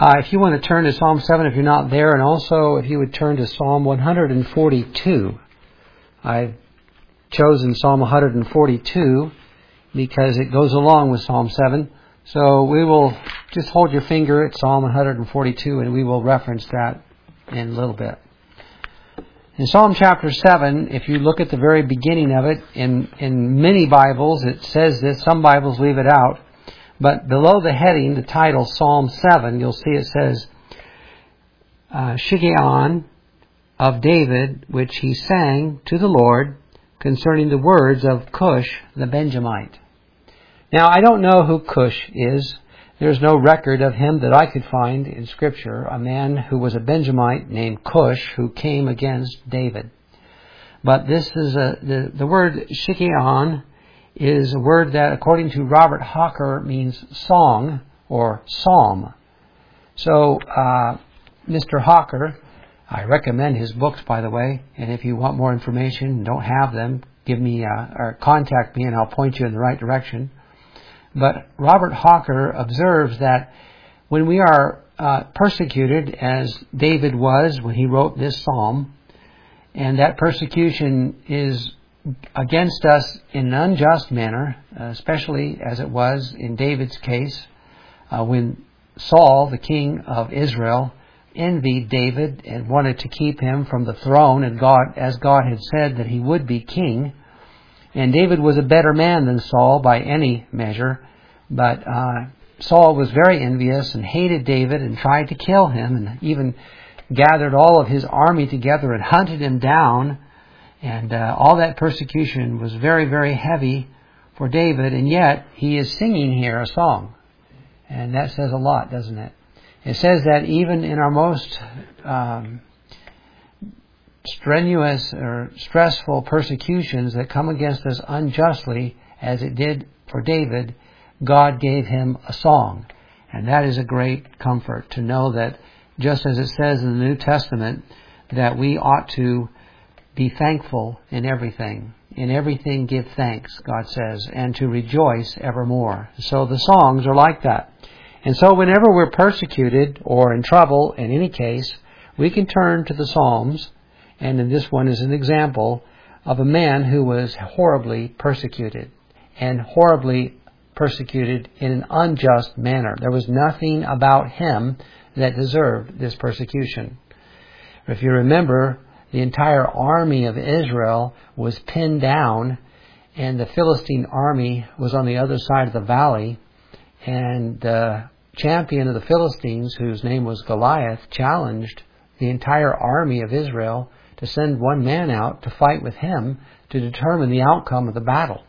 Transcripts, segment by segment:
If you want to turn to Psalm 7 if you're not there, and also if you would turn to Psalm 142. I've chosen Psalm 142 because it goes along with Psalm 7. So we will just hold your finger at Psalm 142 and we will reference that in a little bit. In Psalm chapter 7, if you look at the very beginning of it, in many Bibles it says this, some Bibles leave it out. But below the heading, the title, Psalm 7, you'll see it says, Shiggaion of David, which he sang to the Lord concerning the words of Cush the Benjamite. Now, I don't know who Cush is. There's no record of him that I could find in Scripture, a man who was a Benjamite named Cush who came against David. But this is the word Shiggaion is a word that, according to Robert Hawker, means song or psalm. So, Mr. Hawker, I recommend his books, by the way, and if you want more information and don't have them, give me or contact me and I'll point you in the right direction. But Robert Hawker observes that when we are persecuted, as David was when he wrote this psalm, and that persecution is against us in an unjust manner, especially as it was in David's case, when Saul, the king of Israel, envied David and wanted to keep him from the throne, and as God had said that he would be king. And David was a better man than Saul by any measure, but Saul was very envious and hated David and tried to kill him, and even gathered all of his army together and hunted him down. And all that persecution was very, very heavy for David, and yet he is singing here a song. And that says a lot, doesn't it? It says that even in our most strenuous or stressful persecutions that come against us unjustly, as it did for David, God gave him a song. And that is a great comfort to know that, just as it says in the New Testament, that we ought to be thankful in everything. In everything give thanks, God says, and to rejoice evermore. So the songs are like that. And so whenever we're persecuted or in trouble, in any case, we can turn to the Psalms, and in this one is an example of a man who was horribly persecuted, and horribly persecuted in an unjust manner. There was nothing about him that deserved this persecution. If you remember, the entire army of Israel was pinned down, and the Philistine army was on the other side of the valley, and the champion of the Philistines, whose name was Goliath, challenged the entire army of Israel to send one man out to fight with him to determine the outcome of the battle.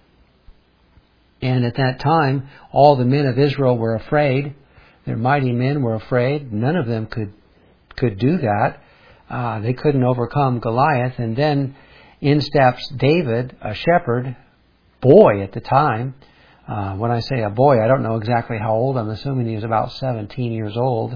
And at that time, all the men of Israel were afraid. Their mighty men were afraid. None of them could do that. They couldn't overcome Goliath. And then in steps David, a shepherd, boy at the time. When I say a boy, I don't know exactly how old. I'm assuming he was about 17 years old.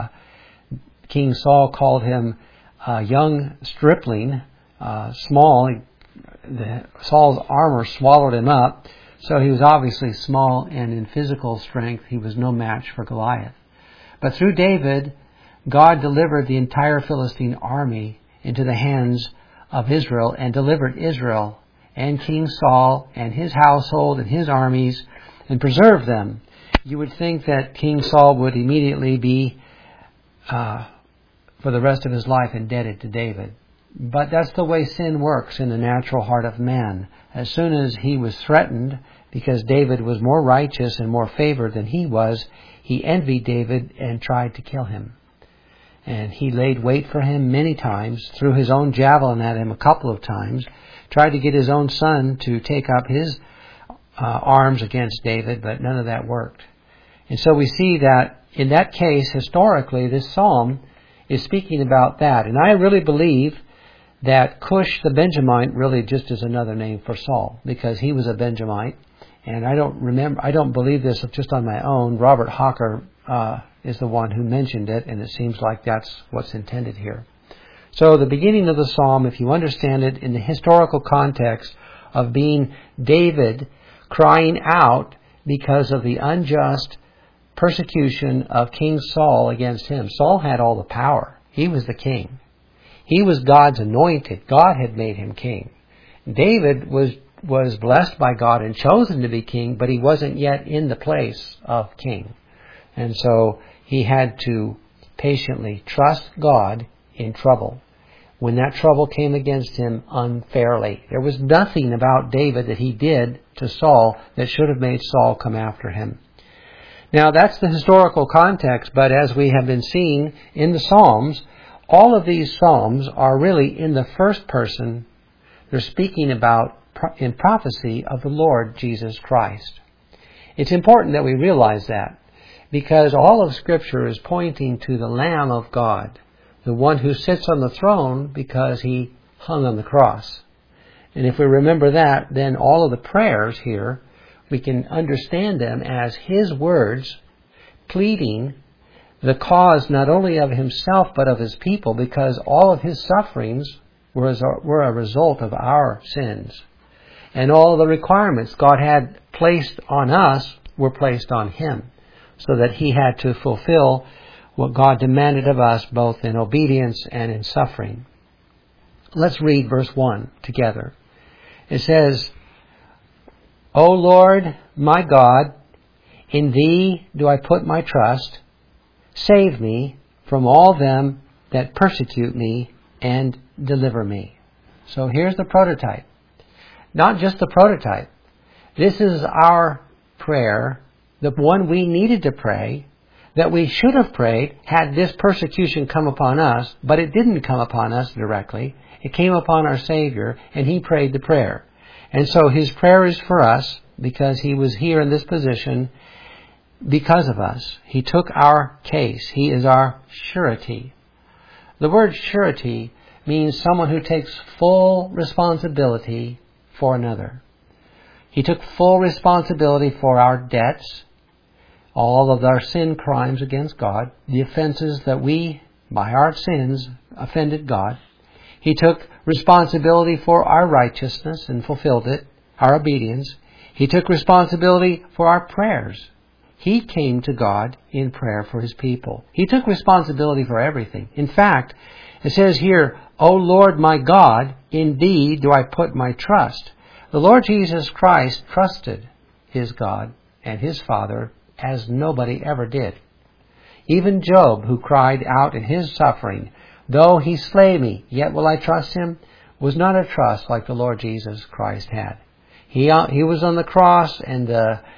King Saul called him a young stripling, small. Saul's armor swallowed him up. So he was obviously small, and in physical strength he was no match for Goliath. But through David, God delivered the entire Philistine army into the hands of Israel, and delivered Israel and King Saul and his household and his armies, and preserved them. You would think that King Saul would immediately be, for the rest of his life, indebted to David. But that's the way sin works in the natural heart of man. As soon as he was threatened, because David was more righteous and more favored than he was, he envied David and tried to kill him. And he laid wait for him many times, threw his own javelin at him a couple of times, tried to get his own son to take up his arms against David, but none of that worked. And so we see that in that case, historically, this psalm is speaking about that. And I really believe that Cush the Benjamite really just is another name for Saul, because he was a Benjamite. And I don't believe this just on my own. Robert Hawker is the one who mentioned it, and it seems like that's what's intended here. So the beginning of the psalm, if you understand it in the historical context of being David crying out because of the unjust persecution of King Saul against him. Saul had all the power. He was the king. He was God's anointed. God had made him king. David was blessed by God and chosen to be king, but he wasn't yet in the place of king. And so he had to patiently trust God in trouble. When that trouble came against him unfairly, there was nothing about David that he did to Saul that should have made Saul come after him. Now that's the historical context, but as we have been seeing in the Psalms, all of these Psalms are really in the first person. They're speaking about in prophecy of the Lord Jesus Christ. It's important that we realize that, because all of Scripture is pointing to the Lamb of God, the one who sits on the throne because he hung on the cross. And if we remember that, then all of the prayers here, we can understand them as his words pleading the cause not only of himself but of his people, because all of his sufferings were a result of our sins. And all the requirements God had placed on us were placed on him, so that he had to fulfill what God demanded of us, both in obedience and in suffering. Let's read verse 1 together. It says, O Lord, my God, in thee do I put my trust. Save me from all them that persecute me and deliver me. So here's the prototype. Not just the prototype. This is our prayer, the one we needed to pray, that we should have prayed had this persecution come upon us, but it didn't come upon us directly. It came upon our Savior, and he prayed the prayer. And so his prayer is for us, because he was here in this position because of us. He took our case. He is our surety. The word surety means someone who takes full responsibility for another. He took full responsibility for our debts, all of our sin crimes against God, the offenses that we, by our sins, offended God. He took responsibility for our righteousness and fulfilled it, our obedience. He took responsibility for our prayers. He came to God in prayer for his people. He took responsibility for everything. In fact, it says here, O Lord my God, in thee do I put my trust. The Lord Jesus Christ trusted his God and his Father as nobody ever did. Even Job, who cried out in his suffering, though he slay me, yet will I trust him, was not a trust like the Lord Jesus Christ had. He was on the cross, and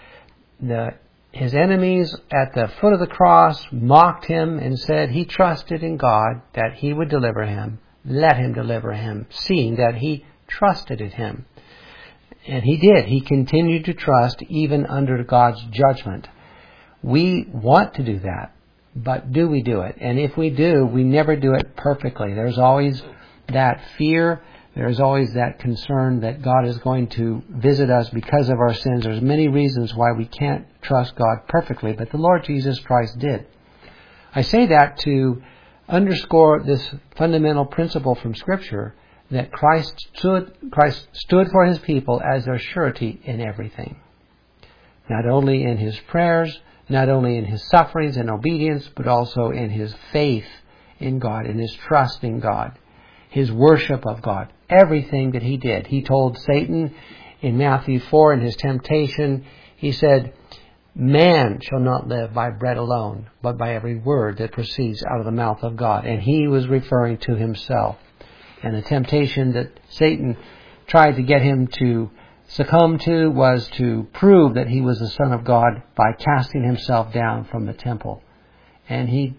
his enemies at the foot of the cross mocked him and said he trusted in God that he would deliver him. Let him deliver him, seeing that he trusted in him. And he did. He continued to trust even under God's judgment. We want to do that, but do we do it? And if we do, we never do it perfectly. There's always that fear. There's always that concern that God is going to visit us because of our sins. There's many reasons why we can't trust God perfectly, but the Lord Jesus Christ did. I say that to underscore this fundamental principle from Scripture, that Christ stood for his people as their surety in everything. Not only in his prayers, not only in his sufferings and obedience, but also in his faith in God, in his trust in God, his worship of God. Everything that he did. He told Satan in Matthew 4 in his temptation, he said, man shall not live by bread alone, but by every word that proceeds out of the mouth of God. And he was referring to himself. And the temptation that Satan tried to get him to succumb to was to prove that he was the Son of God by casting himself down from the temple. And he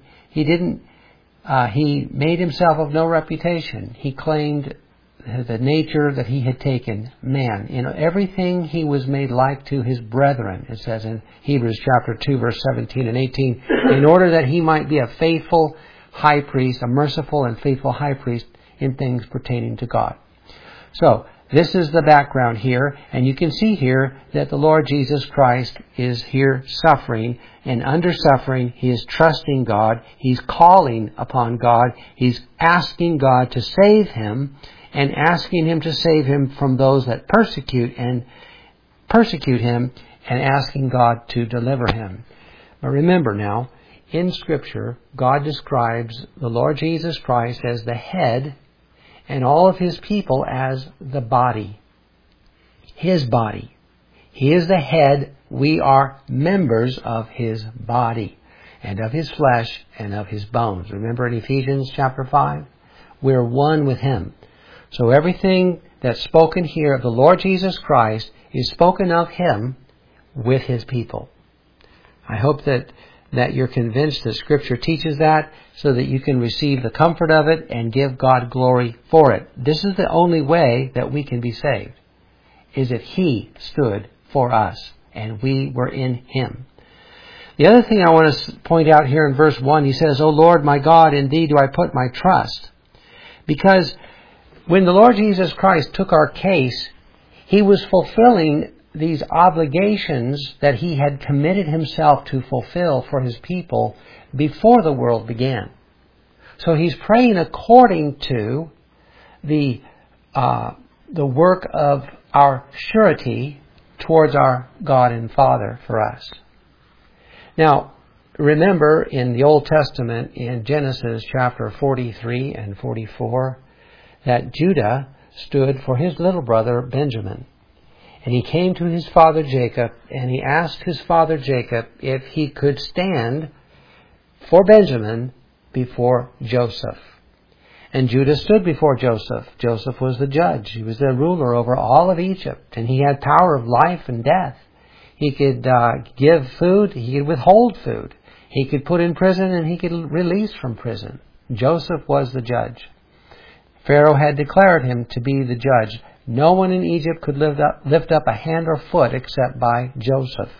made himself of no reputation. He claimed the nature that he had taken, man. In everything he was made like to his brethren, it says in Hebrews chapter 2, verse 17 and 18, in order that he might be a faithful high priest, a merciful and faithful high priest in things pertaining to God. So, this is the background here, and you can see here that the Lord Jesus Christ is here suffering, and under suffering, he is trusting God, he's calling upon God, he's asking God to save him, and asking him to save him from those that persecute him, and asking God to deliver him. But remember now, in Scripture, God describes the Lord Jesus Christ as the head and all of His people as the body. His body. He is the head. We are members of His body and of His flesh and of His bones. Remember in Ephesians chapter 5? We're one with Him. So everything that's spoken here of the Lord Jesus Christ is spoken of Him with His people. I hope that you're convinced that Scripture teaches that so that you can receive the comfort of it and give God glory for it. This is the only way that we can be saved, is if He stood for us and we were in Him. The other thing I want to point out here in verse 1, he says, O Lord my God, in Thee do I put my trust. Because when the Lord Jesus Christ took our case, He was fulfilling these obligations that He had committed Himself to fulfill for His people before the world began. So He's praying according to the work of our surety towards our God and Father for us. Now, remember in the Old Testament, in Genesis chapter 43 and 44, that Judah stood for his little brother Benjamin. And he came to his father Jacob, and he asked his father Jacob if he could stand for Benjamin before Joseph. And Judah stood before Joseph. Joseph was the judge. He was the ruler over all of Egypt, and he had power of life and death. He could give food, he could withhold food. He could put in prison, and he could release from prison. Joseph was the judge. Pharaoh had declared him to be the judge. No one in Egypt could lift up a hand or foot except by Joseph.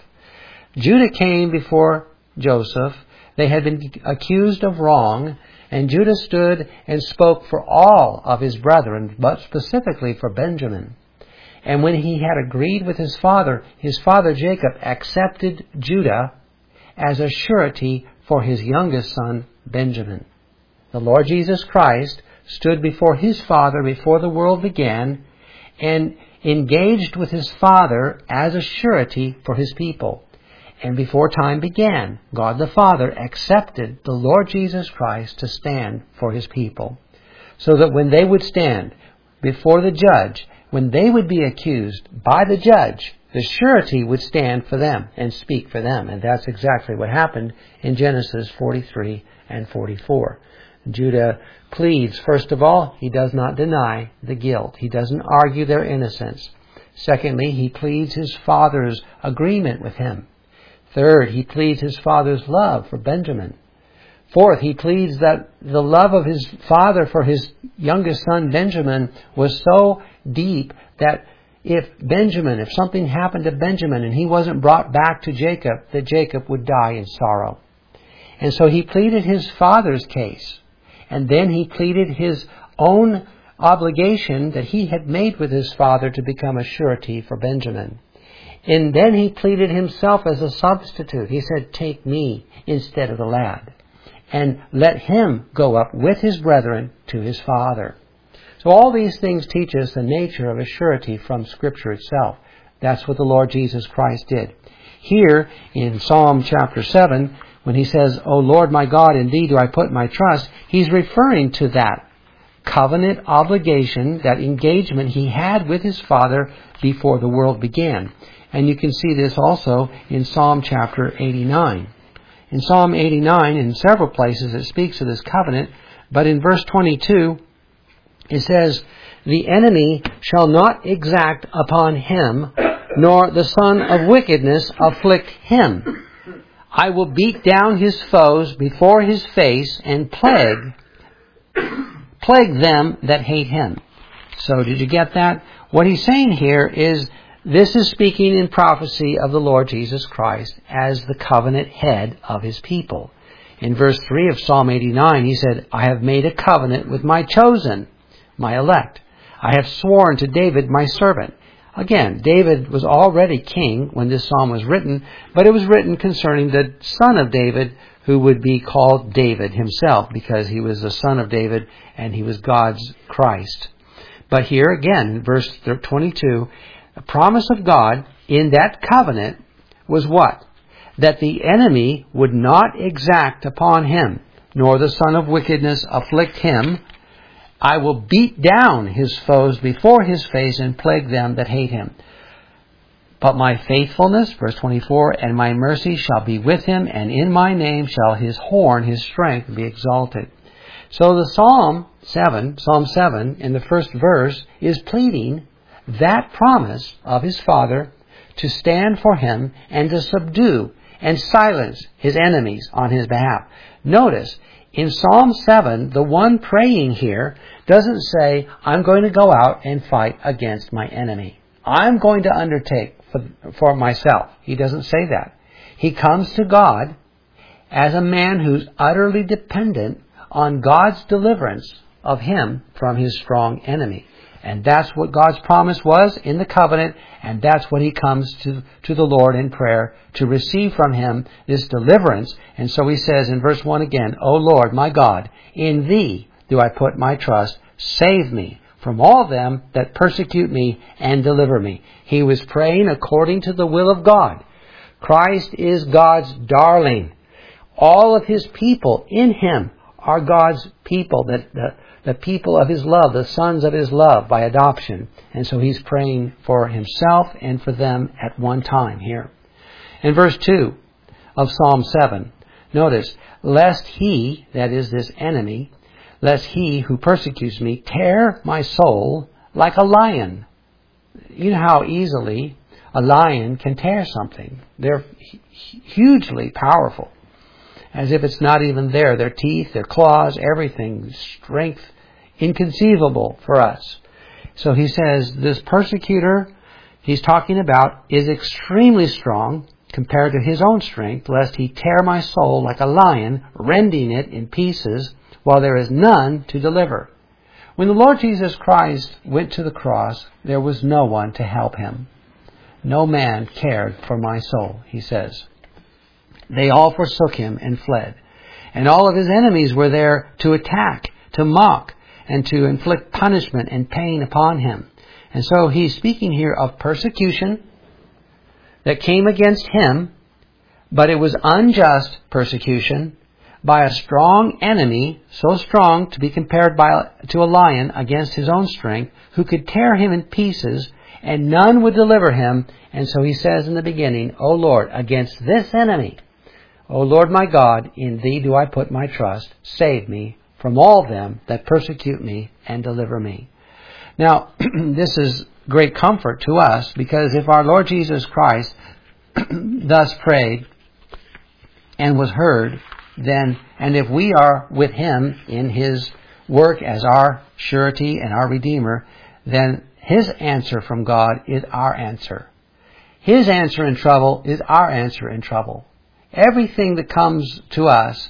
Judah came before Joseph. They had been accused of wrong, and Judah stood and spoke for all of his brethren, but specifically for Benjamin. And when he had agreed with his father Jacob accepted Judah as a surety for his youngest son, Benjamin. The Lord Jesus Christ stood before His Father before the world began and engaged with His Father as a surety for His people. And before time began, God the Father accepted the Lord Jesus Christ to stand for His people, so that when they would stand before the judge, when they would be accused by the judge, the surety would stand for them and speak for them. And that's exactly what happened in Genesis 43 and 44. Judah pleads, first of all, he does not deny the guilt. He doesn't argue their innocence. Secondly, he pleads his father's agreement with him. Third, he pleads his father's love for Benjamin. Fourth, he pleads that the love of his father for his youngest son Benjamin was so deep that if something happened to Benjamin and he wasn't brought back to Jacob, that Jacob would die in sorrow. And so he pleaded his father's case. And then he pleaded his own obligation that he had made with his father to become a surety for Benjamin. And then he pleaded himself as a substitute. He said, take me instead of the lad, and let him go up with his brethren to his father. So all these things teach us the nature of a surety from Scripture itself. That's what the Lord Jesus Christ did. Here in Psalm chapter 7, when he says, O Lord my God, in Thee do I put my trust, he's referring to that covenant obligation, that engagement he had with his Father before the world began. And you can see this also in Psalm chapter 89. In Psalm 89, in several places, it speaks of this covenant, but in verse 22, it says, The enemy shall not exact upon him, nor the son of wickedness afflict him. I will beat down his foes before his face and plague them that hate him. So did you get that? What he's saying here is, this is speaking in prophecy of the Lord Jesus Christ as the covenant head of His people. In verse 3 of Psalm 89, he said, I have made a covenant with my chosen, my elect. I have sworn to David, my servant. Again, David was already king when this psalm was written, but it was written concerning the son of David, who would be called David himself, because he was the son of David and he was God's Christ. But here again, in verse 22, the promise of God in that covenant was what? that the enemy would not exact upon him, nor the son of wickedness afflict him. I will beat down his foes before his face and plague them that hate him. But my faithfulness, verse 24, and my mercy shall be with him, and in my name shall his horn, his strength, be exalted. So the Psalm 7, in the first verse, is pleading that promise of his Father to stand for him and to subdue and silence his enemies on his behalf. Notice, in Psalm 7, the one praying here doesn't say, I'm going to go out and fight against my enemy. I'm going to undertake for myself. He doesn't say that. He comes to God as a man who's utterly dependent on God's deliverance of him from his strong enemy. And that's what God's promise was in the covenant, and that's what he comes to the Lord in prayer to receive from him, this deliverance. And so he says in verse 1 again, O Lord, my God, in thee do I put my trust. Save me from all them that persecute me and deliver me. He was praying according to the will of God. Christ is God's darling. All of his people in him are God's people, the people of his love, the sons of his love by adoption. And so he's praying for himself and for them at one time here. In verse 2 of Psalm 7, notice, lest he, that is this enemy, lest he who persecutes me tear my soul like a lion. You know how easily a lion can tear something. They're hugely powerful. As if it's not even there. Their teeth, their claws, everything, strength inconceivable for us. So he says this persecutor he's talking about is extremely strong compared to his own strength, lest he tear my soul like a lion, rending it in pieces, while there is none to deliver. When the Lord Jesus Christ went to the cross, there was no one to help him. No man cared for my soul, he says. They all forsook him and fled. And all of his enemies were there to attack, to mock, and to inflict punishment and pain upon him. And so he's speaking here of persecution that came against him, but it was unjust persecution by a strong enemy, so strong to be compared to a lion against his own strength, who could tear him in pieces, and none would deliver him. And so he says in the beginning, O Lord, against this enemy, O Lord my God, in thee do I put my trust. Save me from all them that persecute me and deliver me. Now, this is great comfort to us, because if our Lord Jesus Christ thus prayed and was heard, then, and if we are with him in his work as our surety and our Redeemer, then his answer from God is our answer. His answer in trouble is our answer in trouble. Everything that comes to us,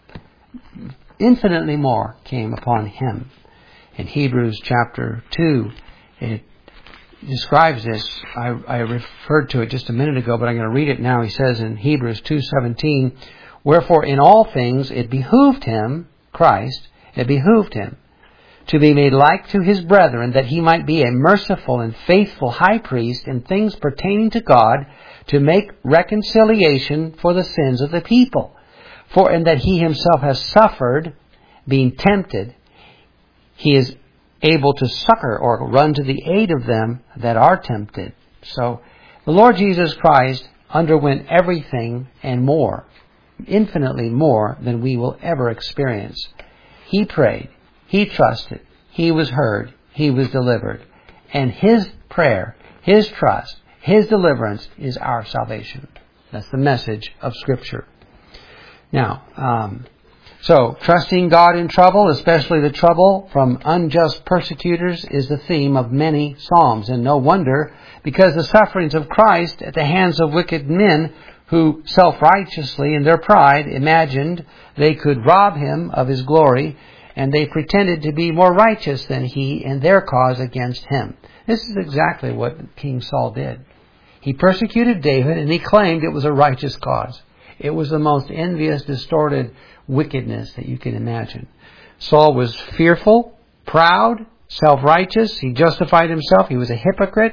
infinitely more came upon him. In Hebrews chapter 2, it describes this. I referred to it just a minute ago, but I'm going to read it now. He says in Hebrews 2:17, wherefore in all things it behooved him, Christ, it behooved him to be made like to his brethren, that he might be a merciful and faithful high priest in things pertaining to God, to make reconciliation for the sins of the people. For in that he himself has suffered, being tempted, he is able to succor or run to the aid of them that are tempted. So the Lord Jesus Christ underwent everything and more, infinitely more than we will ever experience. He prayed, he trusted, he was heard, he was delivered. And his prayer, his trust, his deliverance is our salvation. That's the message of Scripture. Now, so trusting God in trouble, especially the trouble from unjust persecutors, is the theme of many psalms. And no wonder, because the sufferings of Christ at the hands of wicked men who self-righteously in their pride imagined they could rob him of his glory, and they pretended to be more righteous than he in their cause against him. This is exactly what King Saul did. He persecuted David, and he claimed it was a righteous cause. It was the most envious, distorted wickedness that you can imagine. Saul was fearful, proud, self-righteous. He justified himself. He was a hypocrite.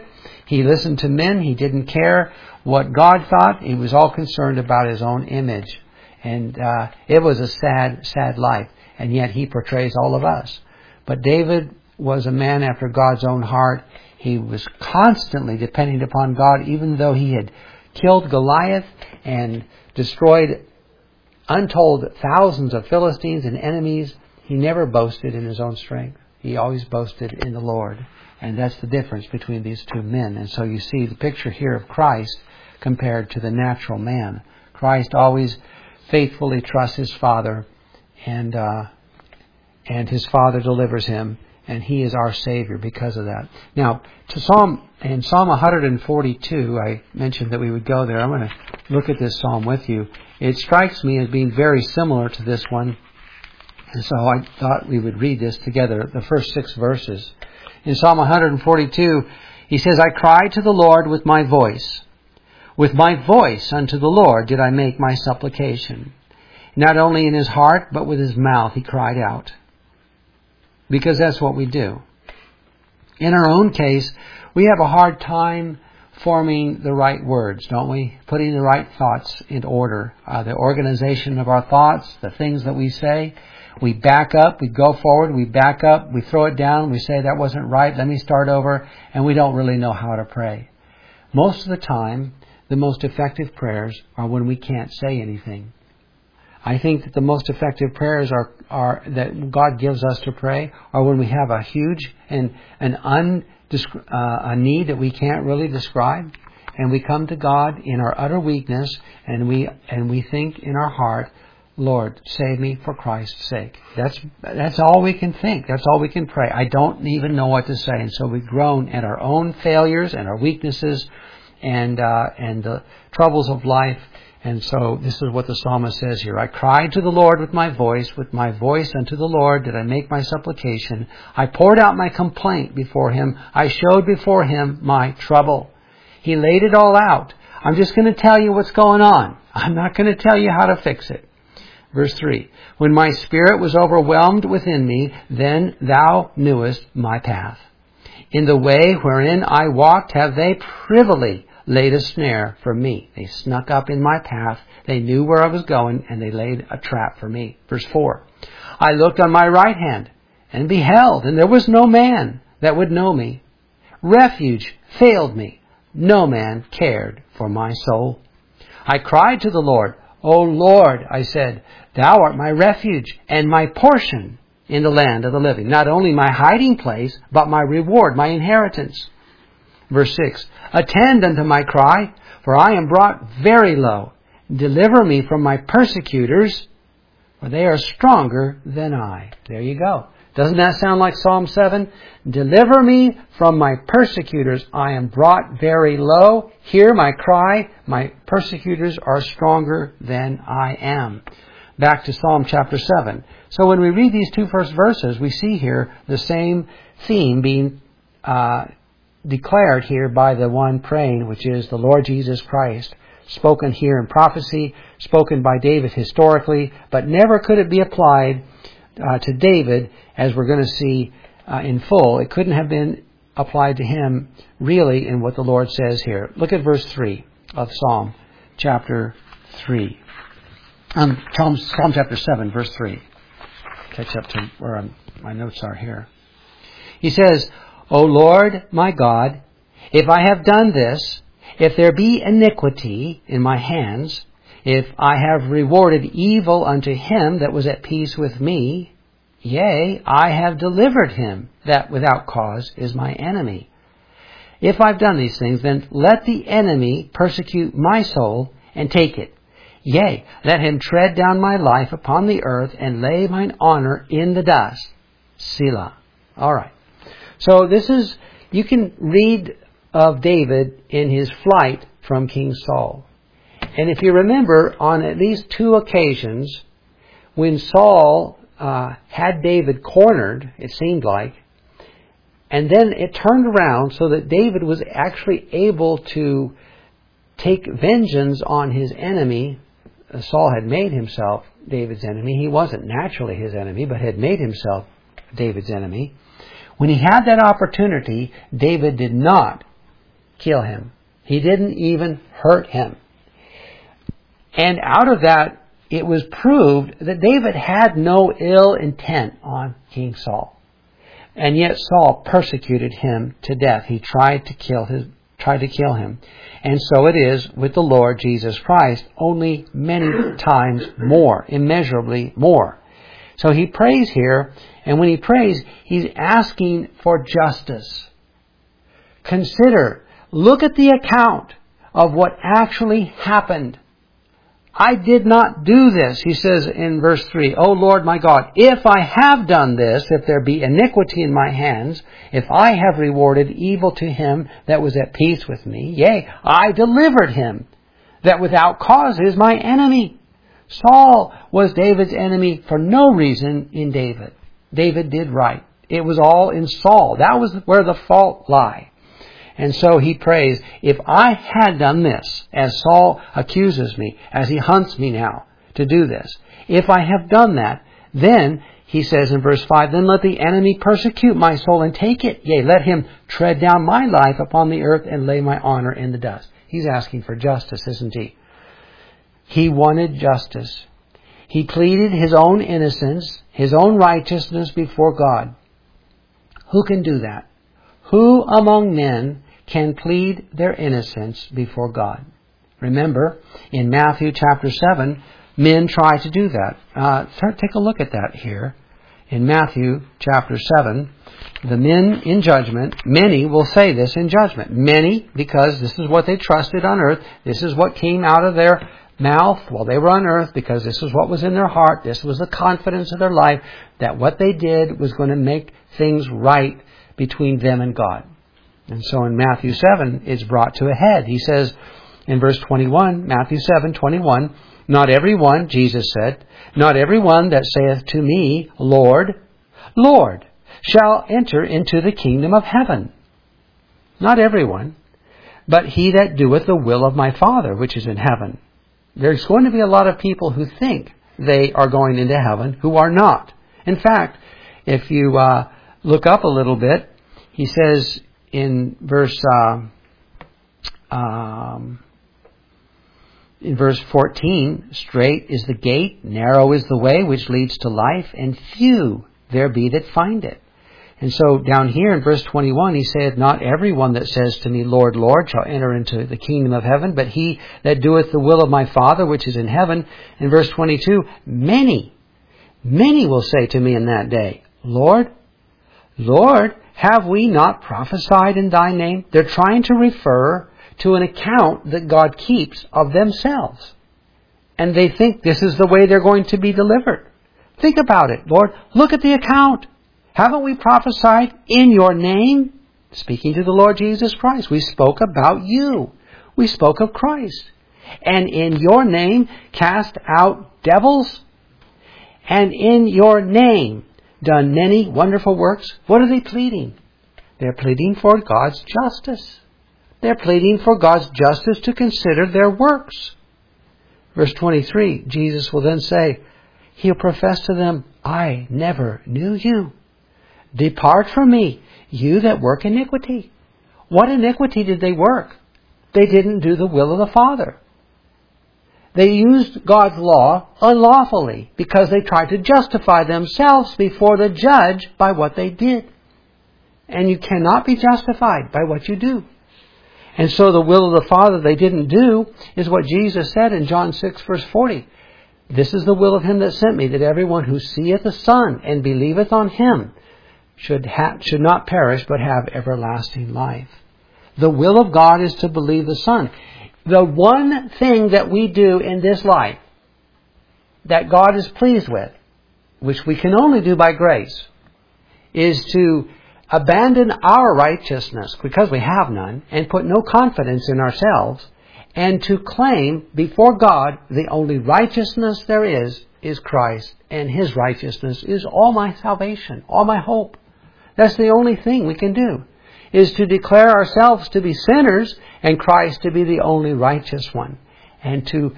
He listened to men. He didn't care what God thought. He was all concerned about his own image. And it was a sad, sad life. And yet he portrays all of us. But David was a man after God's own heart. He was constantly depending upon God, even though he had killed Goliath and destroyed untold thousands of Philistines and enemies. He never boasted in his own strength. He always boasted in the Lord. And that's the difference between these two men. And so you see the picture here of Christ compared to the natural man. Christ always faithfully trusts his Father, and his Father delivers him, and he is our Savior because of that. Now, in Psalm 142, I mentioned that we would go there. I'm going to look at this psalm with you. It strikes me as being very similar to this one, and so I thought we would read this together, the first 6 verses. In Psalm 142, he says, I cried to the Lord with my voice. With my voice unto the Lord did I make my supplication. Not only in his heart, but with his mouth he cried out. Because that's what we do. In our own case, we have a hard time forming the right words, don't we? Putting the right thoughts in order. The organization of our thoughts, the things that we say. We back up, we go forward, we back up, we throw it down, we say that wasn't right, let me start over, and we don't really know how to pray. Most of the time, the most effective prayers are when we can't say anything. I think that the most effective prayers are that God gives us to pray are when we have a huge and a need that we can't really describe, and we come to God in our utter weakness, and we think in our heart, Lord, save me for Christ's sake. That's all we can think. That's all we can pray. I don't even know what to say, and so we groan at our own failures and our weaknesses and the troubles of life. And so this is what the psalmist says here. I cried to the Lord with my voice unto the Lord did I make my supplication. I poured out my complaint before him. I showed before him my trouble. He laid it all out. I'm just going to tell you what's going on. I'm not going to tell you how to fix it. Verse 3, when my spirit was overwhelmed within me, then thou knewest my path. In the way wherein I walked have they privily laid a snare for me. They snuck up in my path. They knew where I was going, and they laid a trap for me. Verse 4, I looked on my right hand and beheld, and there was no man that would know me. Refuge failed me. No man cared for my soul. I cried to the Lord. O Lord, I said, thou art my refuge and my portion in the land of the living. Not only my hiding place, but my reward, my inheritance. Verse 6, attend unto my cry, for I am brought very low. Deliver me from my persecutors, for they are stronger than I. There you go. Doesn't that sound like Psalm 7? Deliver me from my persecutors. I am brought very low. Hear my cry. My persecutors are stronger than I am. Back to Psalm chapter 7. So when we read these 2 first verses, we see here the same theme being declared here by the one praying, which is the Lord Jesus Christ. Spoken here in prophecy, spoken by David historically, but never could it be applied to David, as we're going to see in full. It couldn't have been applied to him really in what the Lord says here. Look at verse 3 of Psalm chapter 3. Psalm chapter 7, verse 3. Catch up to where my notes are here. He says, O Lord my God, if I have done this, if there be iniquity in my hands, if I have rewarded evil unto him that was at peace with me, yea, I have delivered him that without cause is my enemy. If I've done these things, then let the enemy persecute my soul and take it. Yea, let him tread down my life upon the earth and lay mine honor in the dust. Selah. All right. So this is, you can read of David in his flight from King Saul. And if you remember, on at least 2 occasions, when Saul had David cornered, it seemed like, and then it turned around so that David was actually able to take vengeance on his enemy. Saul had made himself David's enemy. He wasn't naturally his enemy, but had made himself David's enemy. When he had that opportunity, David did not kill him. He didn't even hurt him. And out of that, it was proved that David had no ill intent on King Saul. And yet Saul persecuted him to death. He tried to kill him. And so it is with the Lord Jesus Christ, only many times more, immeasurably more. So he prays here, and when he prays, he's asking for justice. Consider, look at the account of what actually happened. I did not do this, he says in verse 3. O Lord my God, if I have done this, if there be iniquity in my hands, if I have rewarded evil to him that was at peace with me, yea, I delivered him that without cause is my enemy. Saul was David's enemy for no reason in David. David did right. It was all in Saul. That was where the fault lay. And so he prays, if I had done this, as Saul accuses me, as he hunts me now to do this, if I have done that, then, he says in verse 5, then let the enemy persecute my soul and take it. Yea, let him tread down my life upon the earth and lay my honor in the dust. He's asking for justice, isn't he? He wanted justice. He pleaded his own innocence, his own righteousness before God. Who can do that? Who among men can plead their innocence before God? Remember, in Matthew chapter 7, men try to do that. Take a look at that here. In Matthew chapter 7, the men in judgment, many will say this in judgment. Many, because this is what they trusted on earth. This is what came out of their mouth while they were on earth, because this is what was in their heart. This was the confidence of their life, that what they did was going to make things right between them and God. And so in Matthew 7, it's brought to a head. He says in verse 21, Matthew 7:21, not every one, Jesus said, not every one that saith to me, Lord, Lord, shall enter into the kingdom of heaven. Not every one, but he that doeth the will of my Father which is in heaven. There's going to be a lot of people who think they are going into heaven who are not. In fact, if you look up a little bit, he says in verse 14, straight is the gate, narrow is the way which leads to life, and few there be that find it. And so down here in verse 21, he saith, not every one that says to me, Lord, Lord, shall enter into the kingdom of heaven, but he that doeth the will of my Father which is in heaven. In verse 22, many will say to me in that day, Lord, Lord, have we not prophesied in thy name? They're trying to refer to an account that God keeps of themselves. And they think this is the way they're going to be delivered. Think about it, Lord. Look at the account. Haven't we prophesied in your name? Speaking to the Lord Jesus Christ. We spoke about you. We spoke of Christ. And in your name cast out devils. And in your name done many wonderful works. What are they pleading? They're pleading for God's justice. They're pleading for God's justice to consider their works. Verse 23, Jesus will then say, he'll profess to them, I never knew you. Depart from me, you that work iniquity. What iniquity did they work? They didn't do the will of the Father. They used God's law unlawfully because they tried to justify themselves before the judge by what they did. And you cannot be justified by what you do. And so the will of the Father they didn't do is what Jesus said in John 6 verse 40. This is the will of him that sent me, that everyone who seeth the Son and believeth on him should not perish but have everlasting life. The will of God is to believe the Son. The one thing that we do in this life that God is pleased with, which we can only do by grace, is to abandon our righteousness, because we have none, and put no confidence in ourselves, and to claim before God the only righteousness there is Christ, and his righteousness is all my salvation, all my hope. That's the only thing we can do, is to declare ourselves to be sinners and Christ to be the only righteous one, and to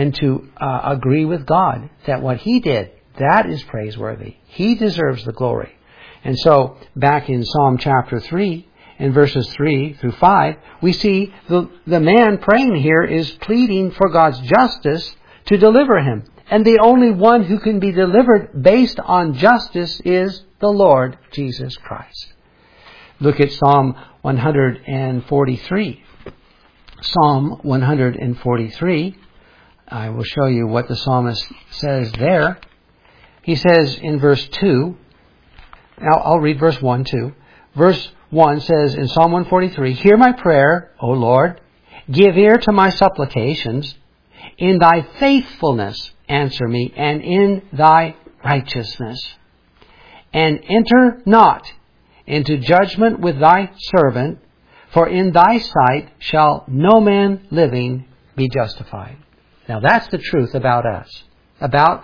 agree with God that what he did, that is praiseworthy. He deserves the glory. And so, back in Psalm chapter 3 in verses 3 through 5, we see the man praying here is pleading for God's justice to deliver him. And the only one who can be delivered based on justice is the Lord Jesus Christ. Look at Psalm 143. Psalm 143. I will show you what the psalmist says there. He says in verse 2, now I'll read verse 1 too. Verse 1 says in Psalm 143, "Hear my prayer, O Lord. Give ear to my supplications. In thy faithfulness answer me, and in thy righteousness. And enter not into judgment with thy servant, for in thy sight shall no man living be justified." Now that's the truth about us. About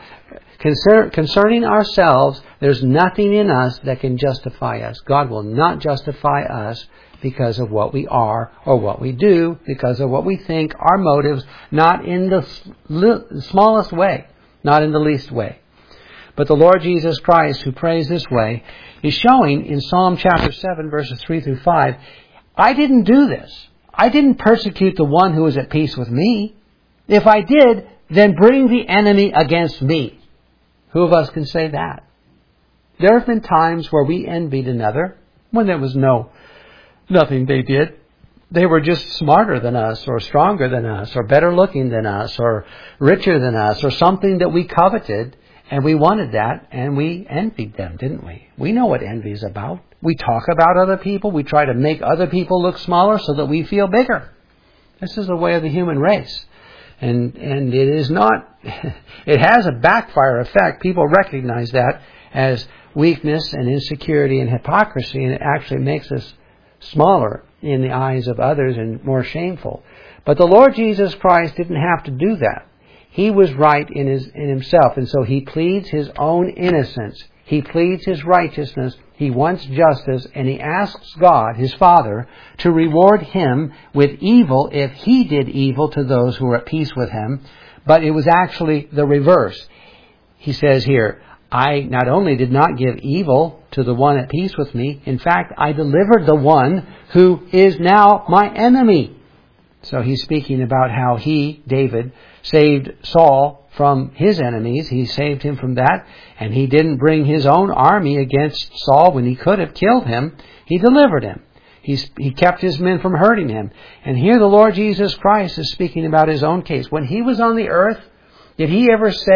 concerning ourselves, there's nothing in us that can justify us. God will not justify us because of what we are or what we do, because of what we think, our motives, not in the smallest way, not in the least way. But the Lord Jesus Christ, who prays this way, is showing in Psalm chapter 7, verses 3 through 5, I didn't do this. I didn't persecute the one who is at peace with me. If I did, then bring the enemy against me. Who of us can say that? There have been times where we envied another when there was nothing they did. They were just smarter than us, or stronger than us, or better looking than us, or richer than us, or something that we coveted, and we wanted that, and we envied them, didn't we? We know what envy is about. We talk about other people. We try to make other people look smaller so that we feel bigger. This is the way of the human race. And it is not, it has a backfire effect. People recognize that as weakness and insecurity and hypocrisy, and it actually makes us smaller in the eyes of others and more shameful. But the Lord Jesus Christ didn't have to do that. He was right in himself, and so he pleads his own innocence. He pleads his righteousness. He wants justice, and he asks God, his Father, to reward him with evil if he did evil to those who were at peace with him. But it was actually the reverse. He says here, I not only did not give evil to the one at peace with me, in fact, I delivered the one who is now my enemy. So he's speaking about how he, David, saved Saul from his enemies. He saved him from that, and he didn't bring his own army against Saul when he could have killed him. He delivered him. He kept his men from hurting him. And here the Lord Jesus Christ is speaking about his own case. When he was on the earth, did he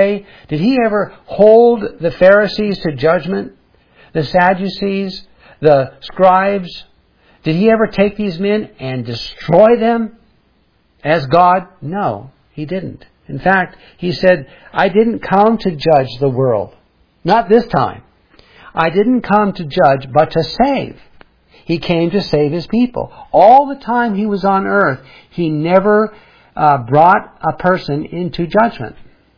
ever hold the Pharisees to judgment? The Sadducees? The scribes? Did he ever take these men and destroy them as God? No, he didn't. In fact, he said, I didn't come to judge the world. Not this time. I didn't come to judge, but to save. He came to save his people. All the time he was on earth, he never brought a person into judgment.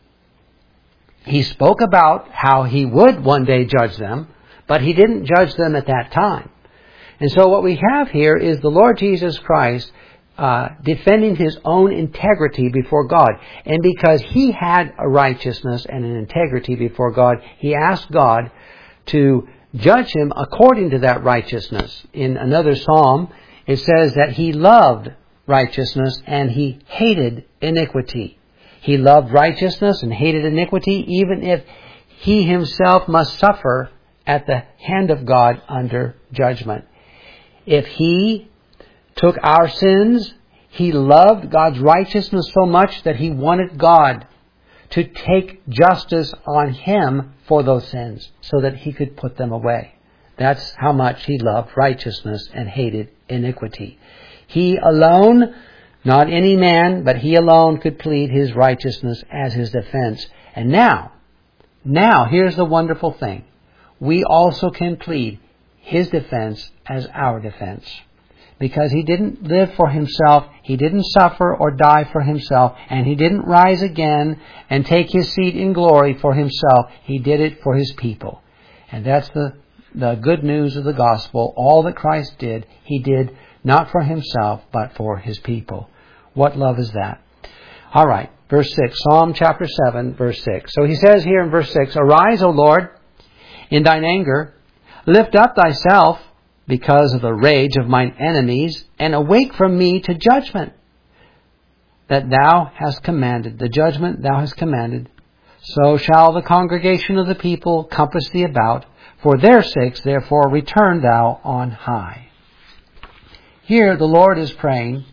He spoke about how he would one day judge them, but he didn't judge them at that time. And so what we have here is the Lord Jesus Christ defending his own integrity before God. And because he had a righteousness and an integrity before God, he asked God to judge him according to that righteousness. In another psalm, it says that he loved righteousness and he hated iniquity. He loved righteousness and hated iniquity, even if he himself must suffer at the hand of God under judgment. If he took our sins, he loved God's righteousness so much that he wanted God to take justice on him for those sins so that he could put them away. That's how much he loved righteousness and hated iniquity. He alone, not any man, but he alone could plead his righteousness as his defense. And now, here's the wonderful thing. We also can plead his defense as our defense. Because he didn't live for himself, he didn't suffer or die for himself, and he didn't rise again and take his seat in glory for himself. He did it for his people. And that's the good news of the gospel. All that Christ did, he did not for himself, but for his people. What love is that? All right, verse 6, Psalm chapter 7, verse 6. So he says here in verse 6, Arise, O Lord, in thine anger, lift up thyself, because of the rage of mine enemies, and awake from me to judgment that thou hast commanded, the judgment thou hast commanded. So shall the congregation of the people compass thee about. For their sakes, therefore, return thou on high. Here the Lord is praying.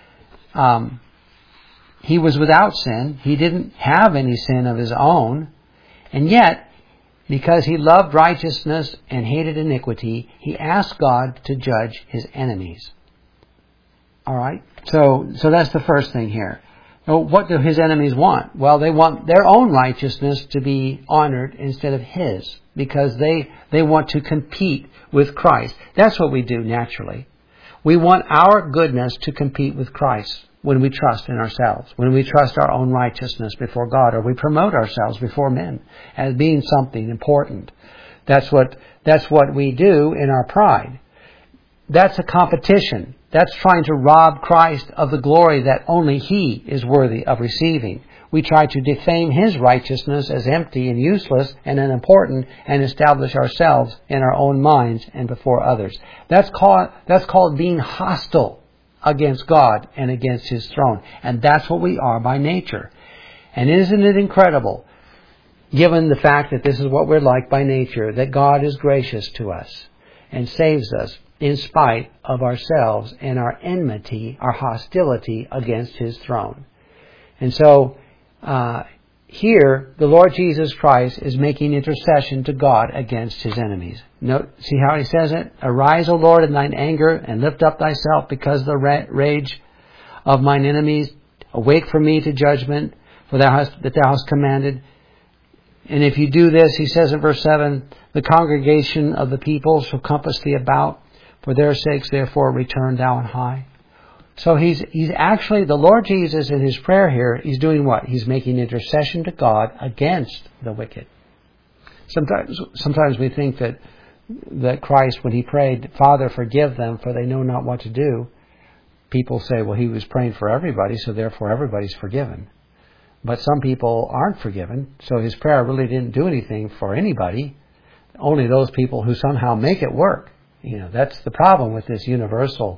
He was without sin. He didn't have any sin of his own. And yet, because he loved righteousness and hated iniquity, he asked God to judge his enemies. All right? So that's the first thing here. What do his enemies want? Well, they want their own righteousness to be honored instead of his, because they want to compete with Christ. That's what we do naturally. We want our goodness to compete with Christ when we trust in ourselves, when we trust our own righteousness before God, or we promote ourselves before men as being something important. That's what we do in our pride. That's a competition. That's trying to rob Christ of the glory that only He is worthy of receiving. We try to defame His righteousness as empty and useless and unimportant, and establish ourselves in our own minds and before others. That's called being hostile against God and against His throne. And that's what we are by nature. And isn't it incredible, given the fact that this is what we're like by nature, that God is gracious to us and saves us in spite of ourselves and our enmity, our hostility against His throne. And so, here, the Lord Jesus Christ is making intercession to God against His enemies. See how He says it? Arise, O Lord, in thine anger, and lift up thyself because of the rage of mine enemies. Awake for me to judgment, for thou hast commanded. And if you do this, He says in verse 7, the congregation of the people shall compass thee about. For their sakes, therefore, return thou on high. So he's actually, the Lord Jesus in His prayer here, He's doing what? He's making intercession to God against the wicked. Sometimes we think that Christ, when He prayed, Father, forgive them, for they know not what to do, people say, well, He was praying for everybody, so therefore everybody's forgiven. But some people aren't forgiven, so His prayer really didn't do anything for anybody, only those people who somehow make it work. That's the problem with this universalism.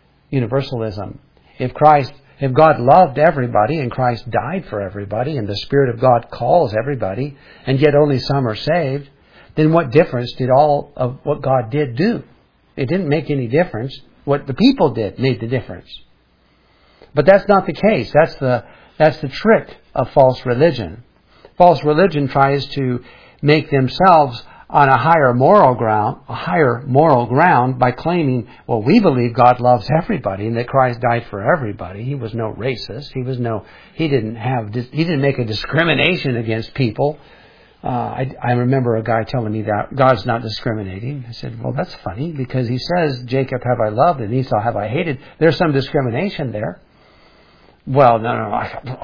If God loved everybody and Christ died for everybody and the Spirit of God calls everybody and yet only some are saved, then what difference did all of what God did do? It didn't make any difference. What the people did made the difference. But that's not the case. That's the trick of false religion. False religion tries to make themselves on a higher moral ground by claiming, well, we believe God loves everybody and that Christ died for everybody. He was no racist. He didn't make a discrimination against people. I remember a guy telling me that God's not discriminating. I said, well, that's funny, because He says, Jacob have I loved and Esau have I hated. There's some discrimination there. Well, no.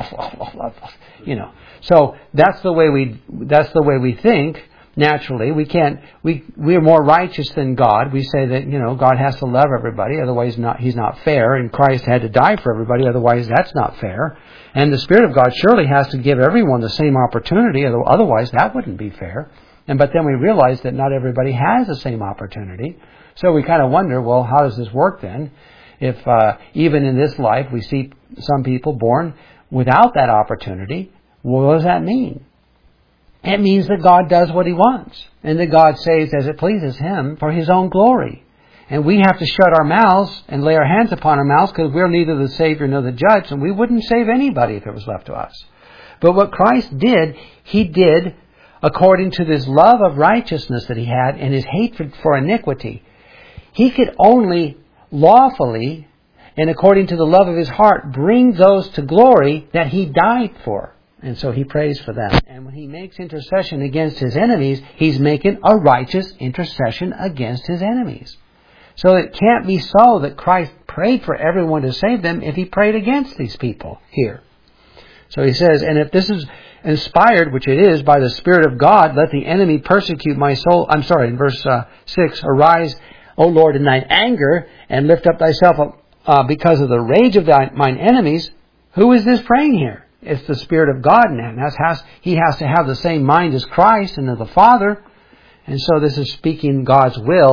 So that's the way we think. Naturally, we're more righteous than God. We say that, God has to love everybody, otherwise He's not fair, and Christ had to die for everybody, otherwise that's not fair. And the Spirit of God surely has to give everyone the same opportunity, otherwise that wouldn't be fair. But then we realize that not everybody has the same opportunity. So we kind of wonder, well, how does this work then? If even in this life we see some people born without that opportunity, what does that mean? It means that God does what He wants, and that God saves as it pleases Him for His own glory. And we have to shut our mouths and lay our hands upon our mouths, because we're neither the Savior nor the Judge, and we wouldn't save anybody if it was left to us. But what Christ did, He did according to this love of righteousness that He had and His hatred for iniquity. He could only lawfully, and according to the love of His heart, bring those to glory that He died for. And so He prays for them. And when He makes intercession against His enemies, He's making a righteous intercession against His enemies. So it can't be so that Christ prayed for everyone to save them if He prayed against these people here. So He says, and if this is inspired, which it is, by the Spirit of God, let the enemy persecute my soul. In verse 6, arise, O Lord, in thine anger, and lift up thyself because of the rage of mine enemies. Who is this praying here? It's the Spirit of God, and He has to have the same mind as Christ and of the Father. And so this is speaking God's will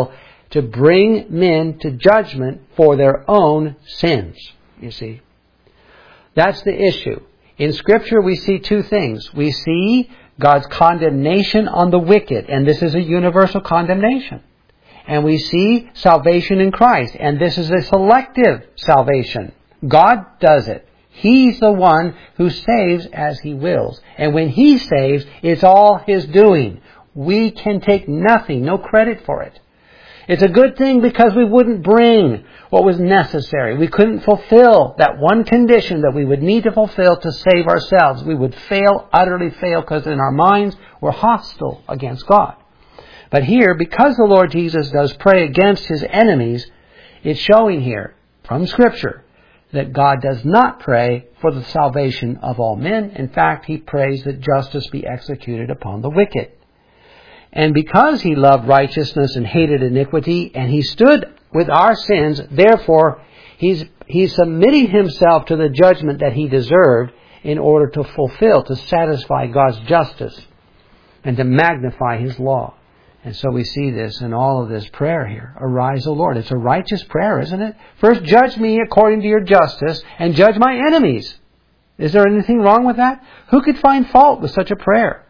to bring men to judgment for their own sins. You see, that's the issue. In Scripture, we see two things. We see God's condemnation on the wicked, and this is a universal condemnation. And we see salvation in Christ, and this is a selective salvation. God does it. He's the one who saves as He wills. And when He saves, it's all His doing. We can take nothing, no credit for it. It's a good thing because we wouldn't bring what was necessary. We couldn't fulfill that one condition that we would need to fulfill to save ourselves. We would fail, utterly fail, because in our minds we're hostile against God. But here, because the Lord Jesus does pray against His enemies, it's showing here from Scripture that God does not pray for the salvation of all men. In fact, He prays that justice be executed upon the wicked. And because He loved righteousness and hated iniquity, and He stood with our sins, therefore He's submitting Himself to the judgment that He deserved in order to fulfill, to satisfy God's justice and to magnify His law. And so we see this in all of this prayer here. Arise, O Lord. It's a righteous prayer, isn't it? First, judge me according to your justice and judge my enemies. Is there anything wrong with that? Who could find fault with such a prayer?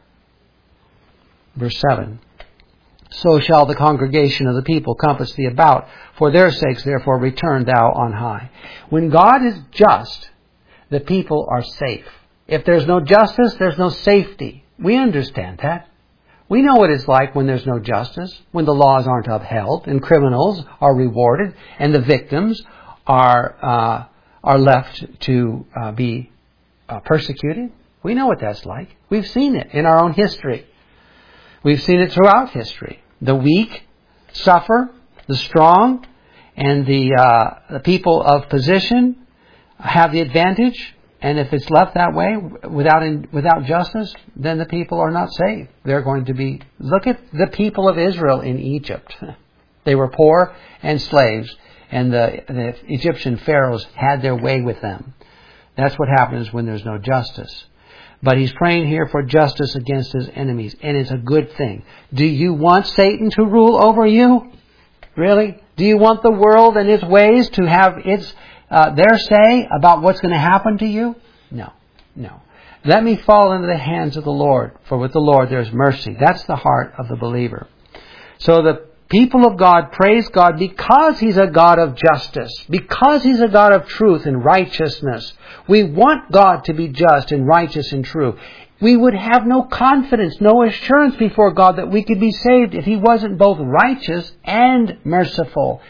Verse 7. So shall the congregation of the people compass thee about. For their sakes, therefore, return thou on high. When God is just, the people are safe. If there's no justice, there's no safety. We understand that. We know what it's like when there's no justice, when the laws aren't upheld, and criminals are rewarded, and the victims are left to be persecuted. We know what that's like. We've seen it in our own history. We've seen it throughout history. The weak suffer, the strong and the people of position have the advantage. And if it's left that way, without justice, then the people are not saved. They're going to be... Look at the people of Israel in Egypt. They were poor and slaves, and the Egyptian pharaohs had their way with them. That's what happens when there's no justice. But he's praying here for justice against his enemies, and it's a good thing. Do you want Satan to rule over you? Really? Do you want the world and its ways to have their say about what's going to happen to you? No. Let me fall into the hands of the Lord, for with the Lord there's mercy. That's the heart of the believer. So the people of God praise God because He's a God of justice, because He's a God of truth and righteousness. We want God to be just and righteous and true. We would have no confidence, no assurance before God that we could be saved if He wasn't both righteous and merciful,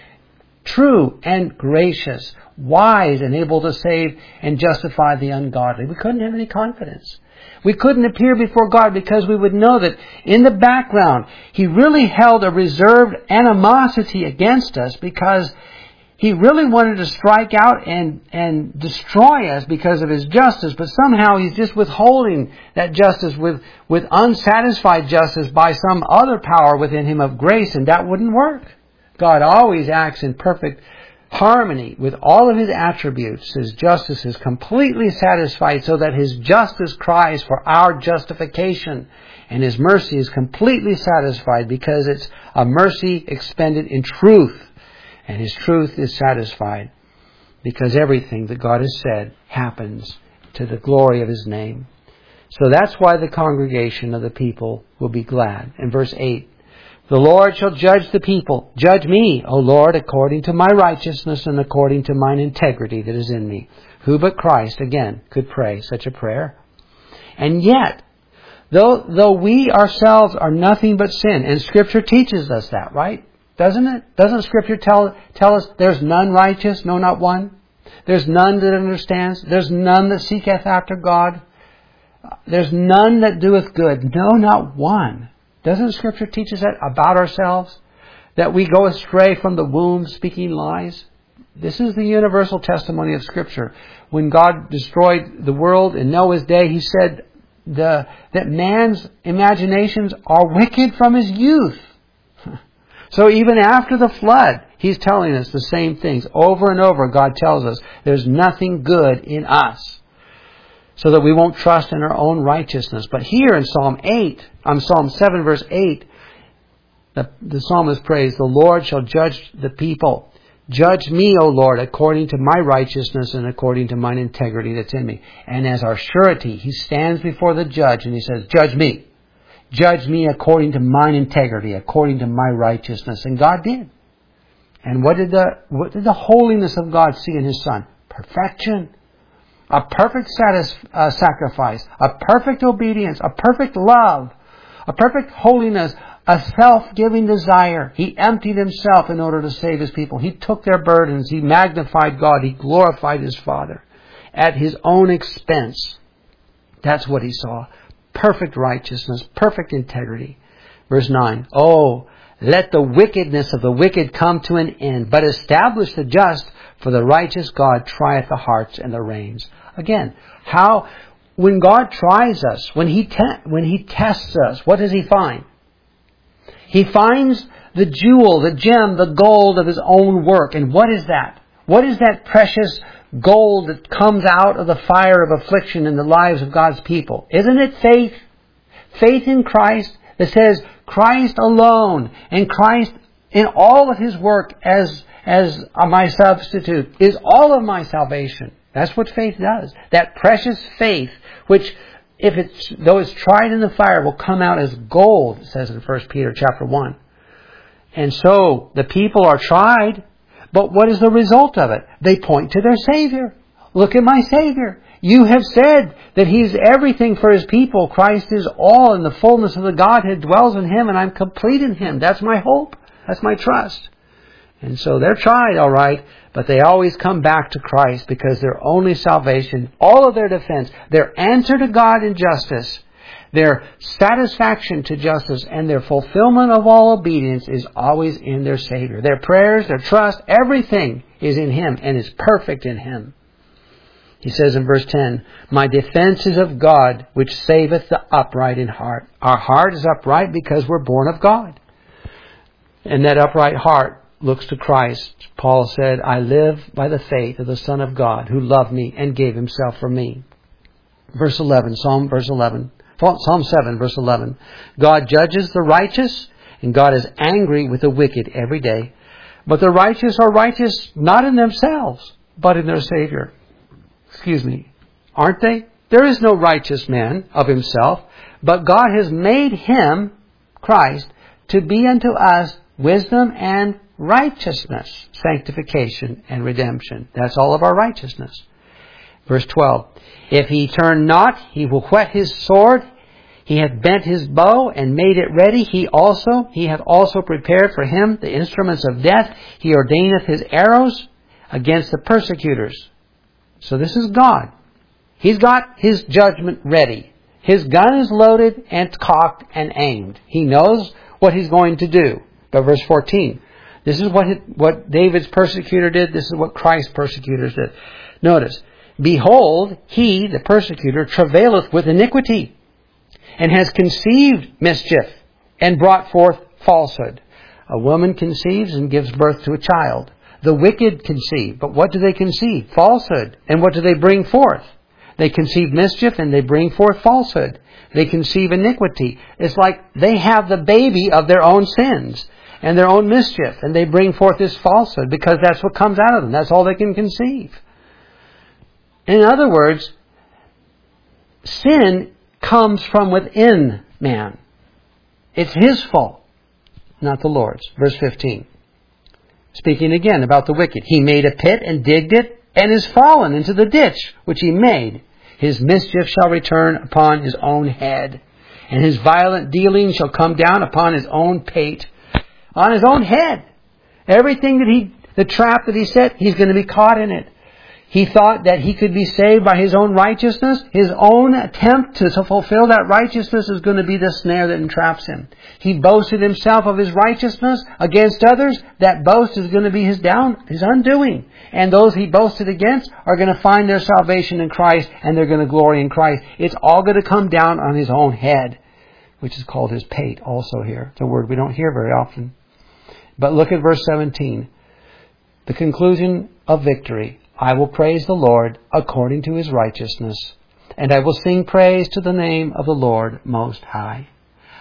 true and gracious, wise and able to save and justify the ungodly. We couldn't have any confidence. We couldn't appear before God because we would know that in the background He really held a reserved animosity against us because He really wanted to strike out and destroy us because of His justice, but somehow He's just withholding that justice with unsatisfied justice by some other power within Him of grace, and that wouldn't work. God always acts in perfect harmony with all of His attributes. His justice is completely satisfied so that His justice cries for our justification. And His mercy is completely satisfied because it's a mercy expended in truth. And His truth is satisfied because everything that God has said happens to the glory of His name. So that's why the congregation of the people will be glad. In verse 8, the Lord shall judge the people. Judge me, O Lord, according to my righteousness and according to mine integrity that is in me. Who but Christ, again, could pray such a prayer? And yet, though we ourselves are nothing but sin, and Scripture teaches us that, right? Doesn't it? Doesn't Scripture tell us there's none righteous, no, not one? There's none that understands. There's none that seeketh after God. There's none that doeth good. No, not one. Doesn't Scripture teach us that about ourselves? That we go astray from the womb speaking lies? This is the universal testimony of Scripture. When God destroyed the world in Noah's day, He said that man's imaginations are wicked from his youth. So even after the flood, He's telling us the same things. Over and over, God tells us there's nothing good in us, so that we won't trust in our own righteousness. But here in Psalm 7 verse 8, The psalmist prays, the Lord shall judge the people. Judge me, O Lord, according to my righteousness and according to mine integrity that's in me. And as our surety, he stands before the judge and he says, judge me. Judge me according to mine integrity, according to my righteousness. And God did. And what did the holiness of God see in His Son? Perfection. A perfect sacrifice. A perfect obedience. A perfect love. A perfect holiness. A self-giving desire. He emptied Himself in order to save His people. He took their burdens. He magnified God. He glorified His Father at His own expense. That's what He saw. Perfect righteousness. Perfect integrity. Verse 9. Oh, let the wickedness of the wicked come to an end, but establish the just, for the righteous God trieth the hearts and the reins. Again, when God tries us, when He tests us, what does He find? He finds the jewel, the gem, the gold of His own work. And what is that? What is that precious gold that comes out of the fire of affliction in the lives of God's people? Isn't it faith? Faith in Christ that says Christ alone and Christ in all of His work as my substitute is all of my salvation. That's what faith does. That precious faith, which though it's tried in the fire, will come out as gold, it says in 1 Peter chapter 1. And so the people are tried, but what is the result of it? They point to their Savior. Look at my Savior. You have said that He's everything for His people. Christ is all, and the fullness of the Godhead dwells in Him, and I'm complete in Him. That's my hope. That's my trust. And so they're tried, all right, but they always come back to Christ because their only salvation, all of their defense, their answer to God in justice, their satisfaction to justice, and their fulfillment of all obedience is always in their Savior. Their prayers, their trust, everything is in Him and is perfect in Him. He says in verse 10, my defense is of God, which saveth the upright in heart. Our heart is upright because we're born of God. And that upright heart looks to Christ. Paul said, I live by the faith of the Son of God, who loved me and gave Himself for me. Verse 11, Psalm 7, verse 11. God judges the righteous, and God is angry with the wicked every day. But the righteous are righteous not in themselves, but in their Savior. Aren't they? There is no righteous man of himself, but God has made Him, Christ, to be unto us wisdom and righteousness, sanctification and redemption. That's all of our righteousness. Verse 12. If He turn not, He will whet His sword. He hath bent His bow and made it ready. He hath also prepared for Him the instruments of death. He ordaineth His arrows against the persecutors. So this is God. He's got His judgment ready. His gun is loaded and cocked and aimed. He knows what He's going to do. But verse 14, this is what David's persecutor did. This is what Christ's persecutors did. Notice, behold, he, the persecutor, travaileth with iniquity, and has conceived mischief, and brought forth falsehood. A woman conceives and gives birth to a child. The wicked conceive. But what do they conceive? Falsehood. And what do they bring forth? They conceive mischief and they bring forth falsehood. They conceive iniquity. It's like they have the baby of their own sins and their own mischief, and they bring forth this falsehood because that's what comes out of them. That's all they can conceive. In other words, sin comes from within man. It's his fault, not the Lord's. Verse 15. Speaking again about the wicked. He made a pit and digged it, and is fallen into the ditch which he made. His mischief shall return upon his own head, and his violent dealing shall come down upon his own pate. On his own head. Everything the trap that he set, he's going to be caught in it. He thought that he could be saved by his own righteousness. His own attempt to fulfill that righteousness is going to be the snare that entraps him. He boasted himself of his righteousness against others. That boast is going to be his undoing. And those he boasted against are going to find their salvation in Christ, and they're going to glory in Christ. It's all going to come down on his own head, which is called his pate also here. It's a word we don't hear very often. But look at verse 17. The conclusion of victory. I will praise the Lord according to His righteousness, and I will sing praise to the name of the Lord Most High.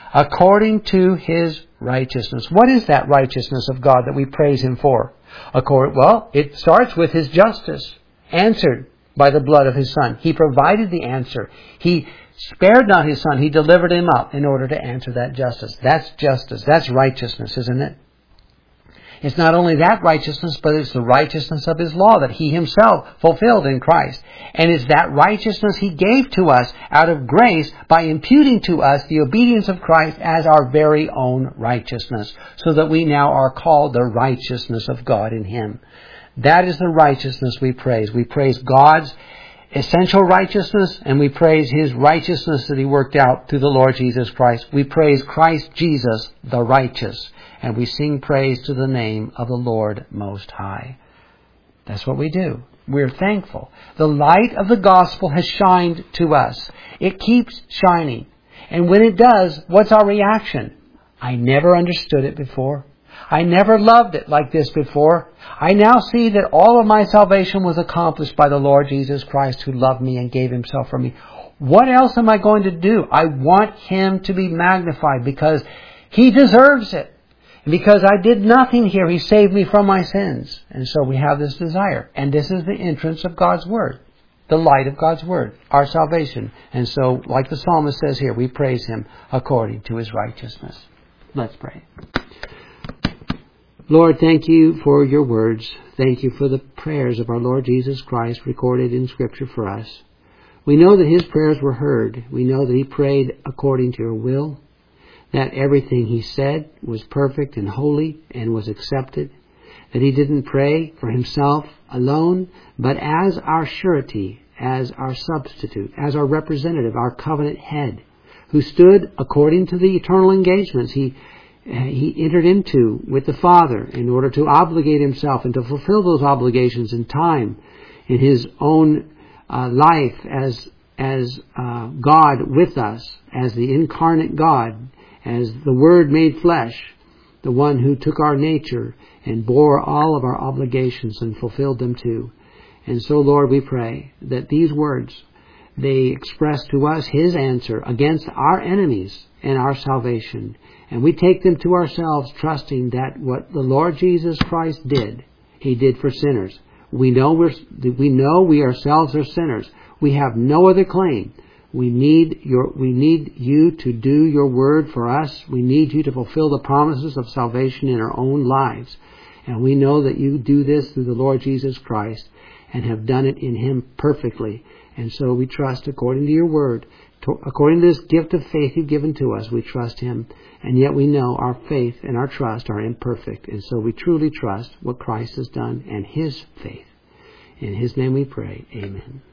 according to His righteousness. What is that righteousness of God that we praise Him for? Well, it starts with His justice, answered by the blood of His Son. He provided the answer. He spared not His Son. He delivered Him up in order to answer that justice. That's justice. That's righteousness, isn't it? It's not only that righteousness, but it's the righteousness of His law that He Himself fulfilled in Christ. And it's that righteousness He gave to us out of grace by imputing to us the obedience of Christ as our very own righteousness, so that we now are called the righteousness of God in Him. That is the righteousness we praise. We praise God's essential righteousness, and we praise His righteousness that He worked out through the Lord Jesus Christ. We praise Christ Jesus, the righteous. And we sing praise to the name of the Lord Most High. That's what we do. We're thankful. The light of the gospel has shined to us. It keeps shining. And when it does, what's our reaction? I never understood it before. I never loved it like this before. I now see that all of my salvation was accomplished by the Lord Jesus Christ, who loved me and gave Himself for me. What else am I going to do? I want Him to be magnified because He deserves it. And because I did nothing here, He saved me from my sins. And so we have this desire. And this is the entrance of God's Word. The light of God's Word. Our salvation. And so, like the psalmist says here, we praise Him according to His righteousness. Let's pray. Lord, thank You for Your words. Thank You for the prayers of our Lord Jesus Christ recorded in Scripture for us. We know that His prayers were heard. We know that He prayed according to Your will. That everything He said was perfect and holy and was accepted. That He didn't pray for Himself alone, but as our surety, as our substitute, as our representative, our covenant head, who stood according to the eternal engagements He entered into with the Father in order to obligate Himself and to fulfill those obligations in time, in His own life as God with us, as the incarnate God, as the Word made flesh, the one who took our nature and bore all of our obligations and fulfilled them too. And so, Lord, we pray that these words, they express to us His answer against our enemies and our salvation. And we take them to ourselves, trusting that what the Lord Jesus Christ did, He did for sinners. We know we ourselves are sinners. We have no other claim. We need You to do Your word for us. We need You to fulfill the promises of salvation in our own lives. And we know that You do this through the Lord Jesus Christ and have done it in Him perfectly. And so we trust according to Your word, according to this gift of faith You've given to us, we trust Him. And yet we know our faith and our trust are imperfect. And so we truly trust what Christ has done and His faith. In His name we pray. Amen.